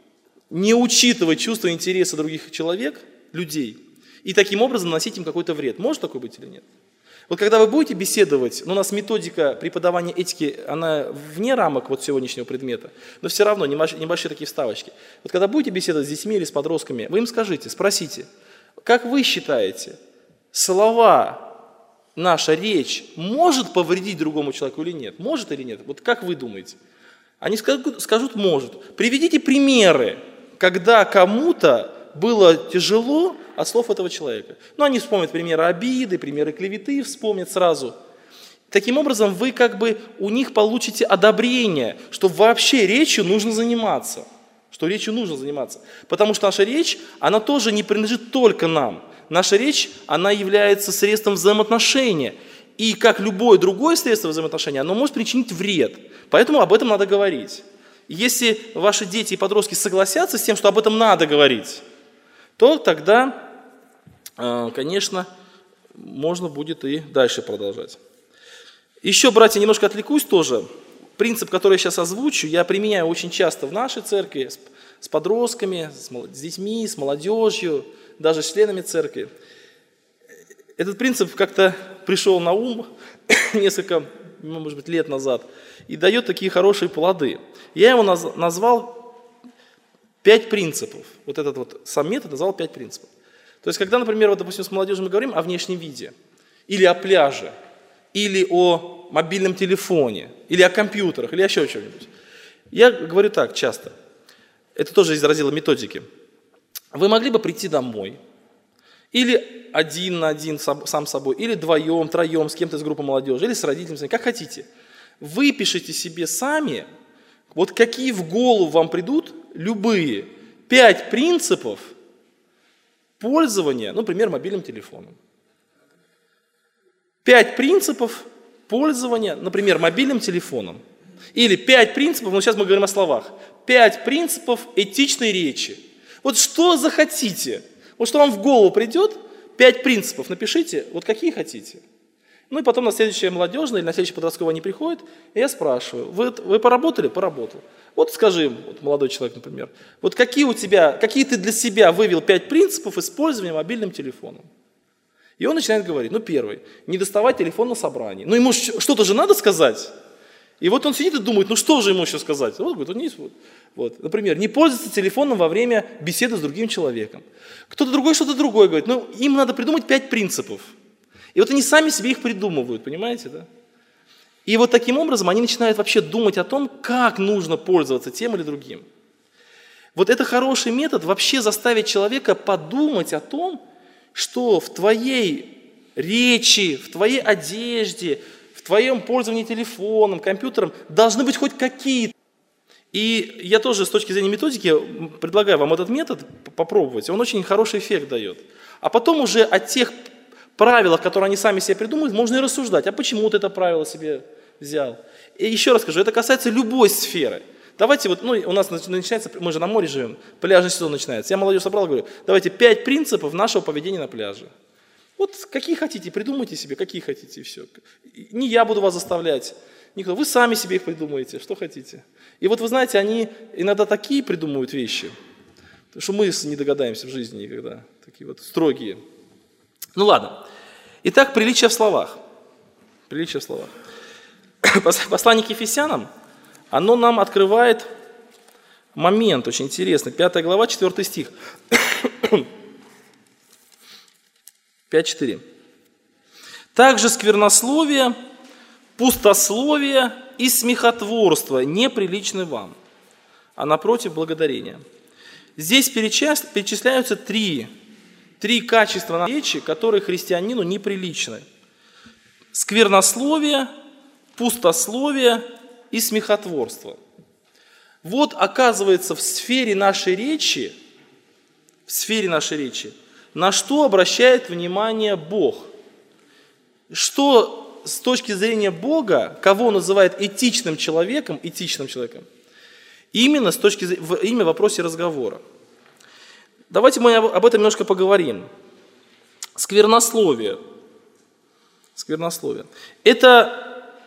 не учитывать чувства и интересы других человек, людей, и таким образом наносить им какой-то вред. Может такое быть или нет? Вот когда вы будете беседовать, ну, у нас методика преподавания этики, она вне рамок вот сегодняшнего предмета, но все равно небольшие, небольшие такие вставочки. Вот когда будете беседовать с детьми или с подростками, вы им скажите, спросите, как вы считаете, слова, наша речь может повредить другому человеку или нет? Может или нет? Вот как вы думаете? Они скажут, скажут может. Приведите примеры, когда кому-то было тяжело от слов этого человека. Ну, они вспомнят примеры обиды, примеры клеветы, вспомнят сразу. Таким образом, вы как бы у них получите одобрение, что вообще речью нужно заниматься. Что речью нужно заниматься. Потому что наша речь, она тоже не принадлежит только нам. Наша речь, она является средством взаимоотношения. И как любое другое средство взаимоотношения, оно может причинить вред. Поэтому об этом надо говорить. Если ваши дети и подростки согласятся с тем, что об этом надо говорить, то тогда, конечно, можно будет и дальше продолжать. Еще, братья, немножко отвлекусь тоже. Принцип, который я сейчас озвучу, я применяю очень часто в нашей церкви, с подростками, с детьми, с молодежью, даже с членами церкви. Этот принцип как-то пришел на ум несколько, может быть, лет назад и дает такие хорошие плоды. Я его назвал пять принципов. Вот этот вот сам метод назвал пять принципов. То есть, когда, например, вот, допустим, с молодежью мы говорим о внешнем виде, или о пляже, или о мобильном телефоне, или о компьютерах, или еще чем-нибудь, я говорю так часто. Это тоже из раздела методики. Вы могли бы прийти домой, или один на один сам собой, или вдвоем, троем, с кем-то из группы молодежи, или с родителями, как хотите. Выпишите себе сами, вот какие в голову вам придут любые пять принципов пользования, ну, например, мобильным телефоном. Пять принципов пользования, например, мобильным телефоном. Или пять принципов, ну, сейчас мы говорим о словах, пять принципов этичной речи. Вот что захотите, вот что вам в голову придет, пять принципов напишите, вот какие хотите. Ну и потом на следующее молодежное или на следующее подростковое они приходят, и я спрашиваю, вы, вы поработали? Поработал. Вот скажи им, вот молодой человек, например, вот какие у тебя, какие ты для себя вывел пять принципов использования мобильным телефоном? И он начинает говорить, ну первый, не доставать телефон на собрании. Ну ему что-то же надо сказать. И вот он сидит и думает, ну что же ему еще сказать? Вот, говорит, вот, вот, вот. Например, не пользоваться телефоном во время беседы с другим человеком. Кто-то другой что-то другое говорит, ну им надо придумать пять принципов. И вот они сами себе их придумывают, понимаете, да? И вот таким образом они начинают вообще думать о том, как нужно пользоваться тем или другим. Вот это хороший метод вообще заставить человека подумать о том, что в твоей речи, в твоей одежде, в твоем пользовании телефоном, компьютером должны быть хоть какие-то. И я тоже с точки зрения методики предлагаю вам этот метод попробовать. Он очень хороший эффект дает. А потом уже от тех правилах, которые они сами себе придумают, можно и рассуждать. А почему ты это правило себе взял? И еще раз скажу, это касается любой сферы. Давайте вот, ну, у нас начинается, мы же на море живем, пляжный сезон начинается. Я молодежь собрал, говорю, давайте пять принципов нашего поведения на пляже. Вот какие хотите, придумайте себе, какие хотите, и все. Не я буду вас заставлять, никто. Вы сами себе их придумаете, что хотите. И вот вы знаете, они иногда такие придумывают вещи, что мы не догадаемся в жизни никогда. Такие вот строгие. Ну ладно. Итак, приличие в словах. Приличие в словах. Послание к Ефесянам, оно нам открывает момент очень интересный. Пятая глава, четвертый стих. пять четыре. Также сквернословие, пустословие и смехотворство неприличны вам, а напротив благодарения. Здесь перечисляются три, три качества речи, которые христианину неприличны. Сквернословие, пустословие и смехотворство. Вот, оказывается, в сфере нашей речи, в сфере нашей речи, на что обращает внимание Бог? Что с точки зрения Бога, кого он называет этичным человеком, этичным человеком, именно с точки зрения, в, именно в вопросе разговора. Давайте мы об этом немножко поговорим. Сквернословие. Сквернословие. Это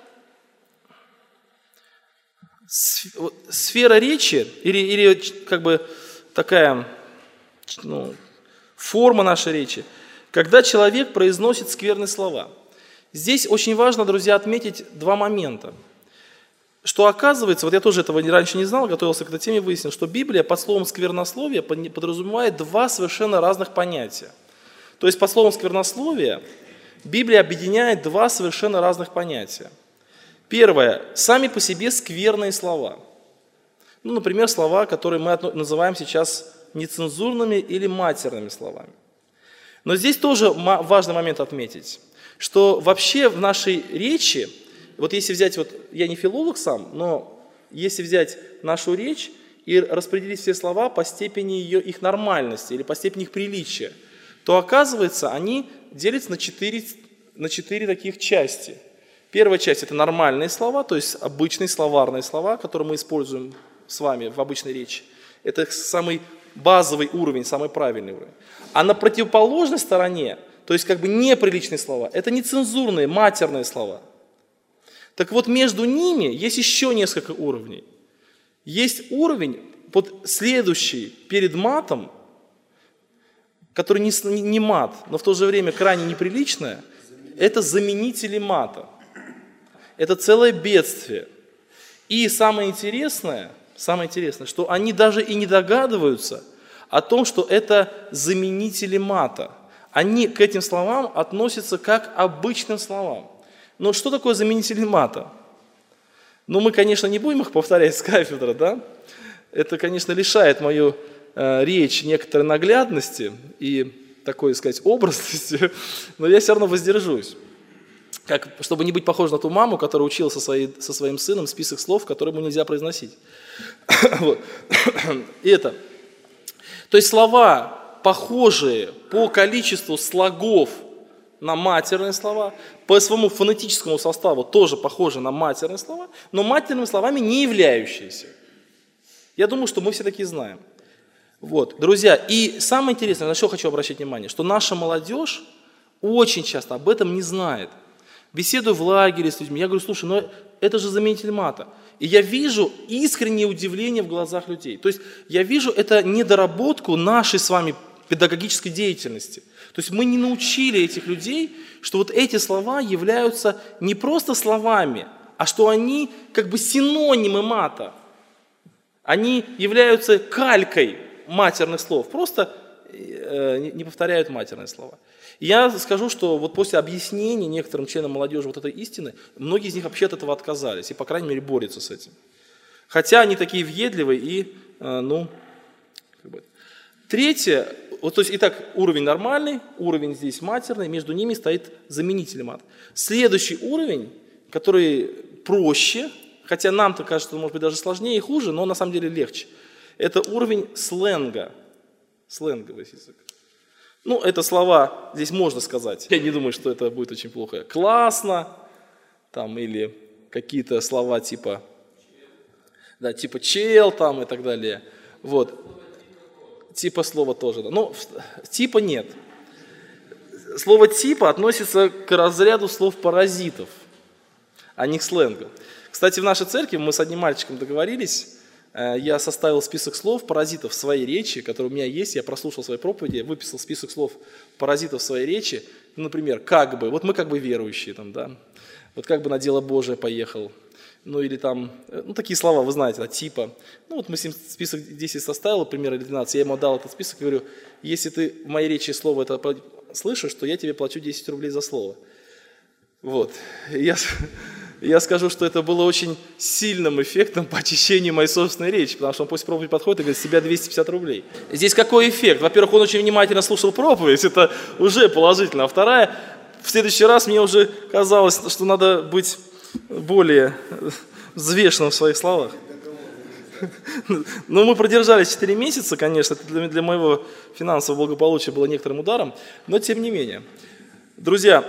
сфера речи, или, или как бы такая, ну, форма нашей речи, когда человек произносит скверные слова. Здесь очень важно, друзья, отметить два момента. Что оказывается, вот я тоже этого раньше не знал, готовился к этой теме, выяснил, что Библия под словом сквернословие подразумевает два совершенно разных понятия. То есть под словом сквернословие Библия объединяет два совершенно разных понятия. Первое, сами по себе скверные слова. Ну, например, слова, которые мы называем сейчас нецензурными или матерными словами. Но здесь тоже важный момент отметить, что вообще в нашей речи, вот если взять, вот я не филолог сам, но если взять нашу речь и распределить все слова по степени ее, их нормальности или по степени их приличия, то оказывается, они делятся на четыре, на четыре таких части. Первая часть – это нормальные слова, то есть обычные словарные слова, которые мы используем с вами в обычной речи. Это самый базовый уровень, самый правильный уровень. А на противоположной стороне, то есть как бы неприличные слова, это нецензурные, матерные слова. Так вот, между ними есть еще несколько уровней. Есть уровень, вот следующий перед матом, который не, не мат, но в то же время крайне неприличное, это заменители мата. Это целое бедствие. И самое интересное, самое интересное, что они даже и не догадываются о том, что это заменители мата. Они к этим словам относятся как к обычным словам. Но что такое заменители мата? Ну, мы, конечно, не будем их повторять с кафедры, да? Это, конечно, лишает мою э, речь некоторой наглядности и такой, сказать, образности, но я все равно воздержусь. Как, чтобы не быть похожим на ту маму, которая учила со, своей, со своим сыном список слов, которые ему нельзя произносить. Вот. И это. То есть слова, похожие по количеству слогов на матерные слова, по своему фонетическому составу тоже похожи на матерные слова, но матерными словами не являющиеся. Я думаю, что мы все такие знаем. Вот, друзья, и самое интересное, на что хочу обращать внимание, что наша молодежь очень часто об этом не знает. Беседую в лагере с людьми, я говорю, слушай, ну это же заменитель мата. И я вижу искреннее удивление в глазах людей. То есть я вижу это недоработку нашей с вами педагогической деятельности. То есть мы не научили этих людей, что вот эти слова являются не просто словами, а что они как бы синонимы мата. Они являются калькой матерных слов, просто э, не повторяют матерные слова. Я скажу, что вот после объяснения некоторым членам молодежи вот этой истины, многие из них вообще от этого отказались и, по крайней мере, борются с этим. Хотя они такие въедливые и, э, ну, как бы. Третье, Вот, то есть, итак, уровень нормальный, уровень здесь матерный, между ними стоит заменитель мат. Следующий уровень, который проще, хотя нам-то кажется, может быть, даже сложнее и хуже, но на самом деле легче. Это уровень сленга, сленговый язык. Ну, это слова, здесь можно сказать. Я не думаю, что это будет очень плохо. Классно, там, или какие-то слова типа, да, типа чел там и так далее. Вот. Типа слова тоже, да. Но типа нет. Слово типа относится к разряду слов паразитов, а не к сленгу. Кстати, в нашей церкви мы с одним мальчиком договорились, я составил список слов паразитов в своей речи, который у меня есть, я прослушал свои проповеди, выписал список слов паразитов в своей речи, например, как бы, вот мы как бы верующие, там, да, вот как бы на дело Божие поехал, ну или там, ну такие слова, вы знаете, да, типа, ну вот мы с ним список десять составил, примерно двенадцать, я ему отдал этот список и говорю, если ты в моей речи слово это слышишь, то я тебе плачу десять рублей за слово. Вот, я... Я скажу, что это было очень сильным эффектом по очищению моей собственной речи, потому что он после проповеди подходит и говорит, с себя двести пятьдесят рублей. Здесь какой эффект? Во-первых, он очень внимательно слушал проповедь, это уже положительно. А вторая, в следующий раз мне уже казалось, что надо быть более взвешенным в своих словах. Но мы продержались четыре месяца, конечно, это для, для моего финансового благополучия было некоторым ударом, но тем не менее. Друзья,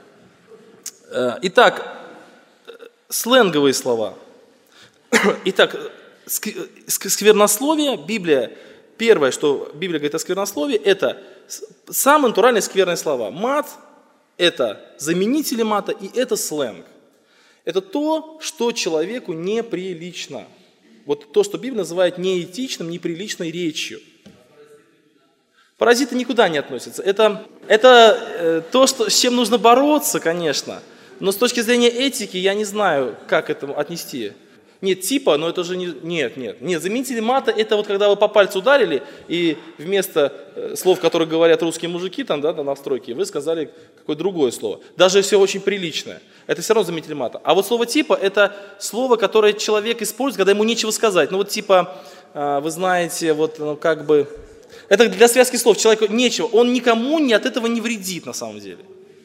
итак, сленговые слова. Итак, сквернословие, Библия, первое, что Библия говорит о сквернословии, это самые натуральные скверные слова. Мат – это заменители мата, и это сленг. Это то, что человеку неприлично. Вот то, что Библия называет неэтичным, неприличной речью. Паразиты никуда не относятся. Это, это э, то, что, с чем нужно бороться, конечно. Но с точки зрения этики я не знаю, как к этому отнести. Нет, типа, но это же не... Нет, нет. Нет, заменители мата – это вот когда вы по пальцу ударили, и вместо э, слов, которые говорят русские мужики там, да, на стройке, вы сказали какое-то другое слово. Даже если очень приличное. Это все равно заменитель мата. А вот слово типа – это слово, которое человек использует, когда ему нечего сказать. Ну вот типа, э, вы знаете, вот ну, как бы... Это для связки слов. Человеку нечего. Он никому не от этого не вредит на самом деле.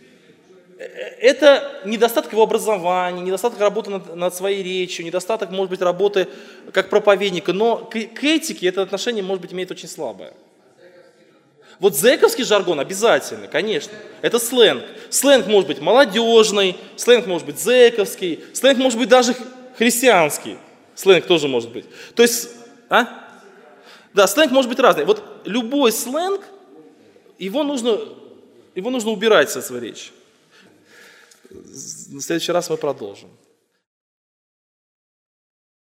Это недостаток его образования, недостаток работы над, над своей речью, недостаток, может быть, работы как проповедника, но к, к этике это отношение, может быть, имеет очень слабое. Вот зэковский жаргон обязательно, конечно, это сленг. Сленг может быть молодежный, сленг может быть зэковский, сленг может быть даже христианский, сленг тоже может быть. То есть, а? Да, сленг может быть разный. Вот любой сленг, его нужно, его нужно убирать со своей речи. В следующий раз мы продолжим.